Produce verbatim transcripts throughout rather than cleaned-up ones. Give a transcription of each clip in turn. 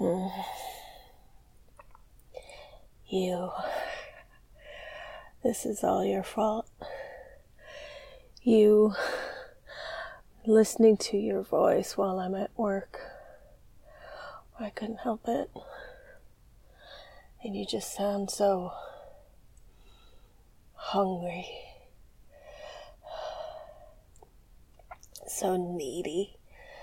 You. This is all your fault. You listening to your voice while I'm at work. I couldn't help it. And you just sound so hungry. So needy.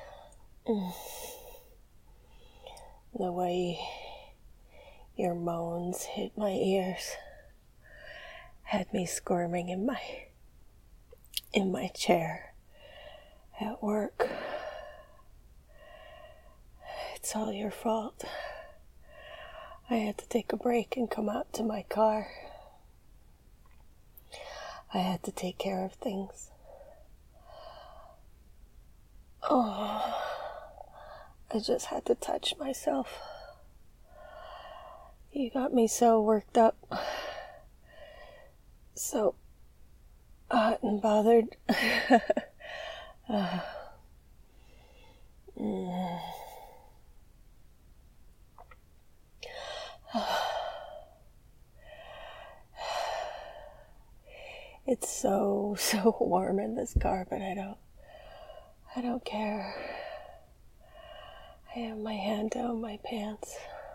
The way your moans hit my ears had me squirming in my in my chair at work. It's all your fault. I had to take a break and come out to my car. I had to take care of things. Oh, I just had to touch myself. You got me so worked up, so hot and bothered. uh, mm. It's so, so warm in this car, but I don't, I don't care. I have my hand down my pants.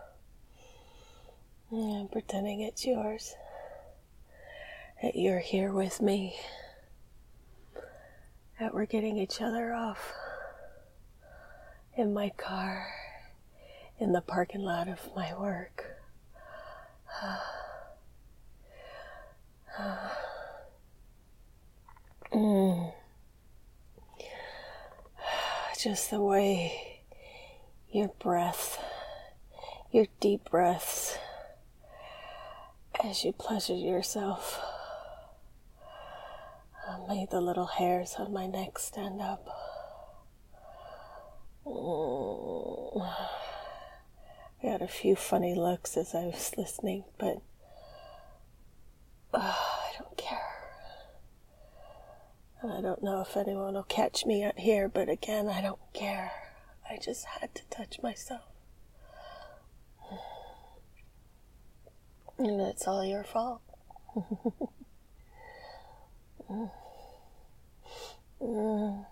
I'm pretending it's yours. That you're here with me. That we're getting each other off. In my car. In the parking lot of my work. mm. Just the way your breath, your deep breaths, as you pleasured yourself, uh, made the little hairs on my neck stand up. Mm. I got a few funny looks as I was listening, but uh, I don't care. And I don't know if anyone will catch me out here, but again, I don't care. I just had to touch myself. And it's all your fault. mm. Mm.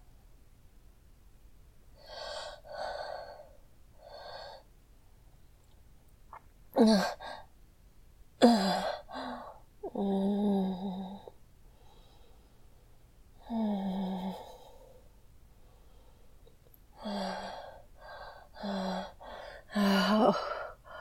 Uh. Uh. Mm. Mm. Oh.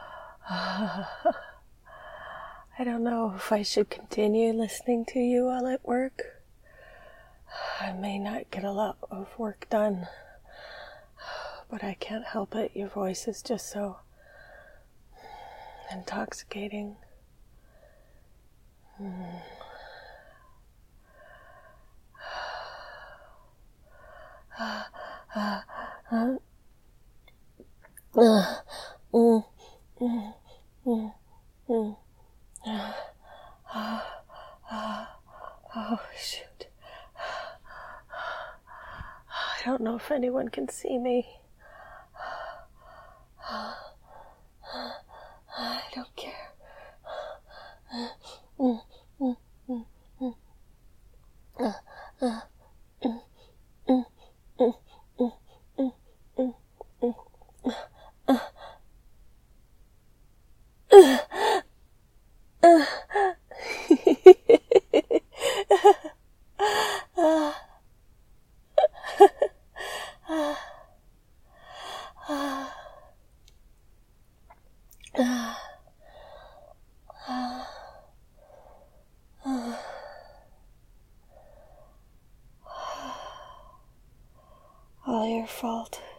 I don't know if I should continue listening to you while at work. I may not get a lot of work done, but I can't help it. Your voice is just so intoxicating. Mm. Uh, uh, uh, uh, mm, mm, mm, mm. Uh, uh, uh, oh, shoot. I don't know if anyone can see me. I don't care. Mm, mm, mm, mm. Uh, uh, mm, mm, mm, mm, mm, mm, mm. Uh, uh, uh. uh. All your fault.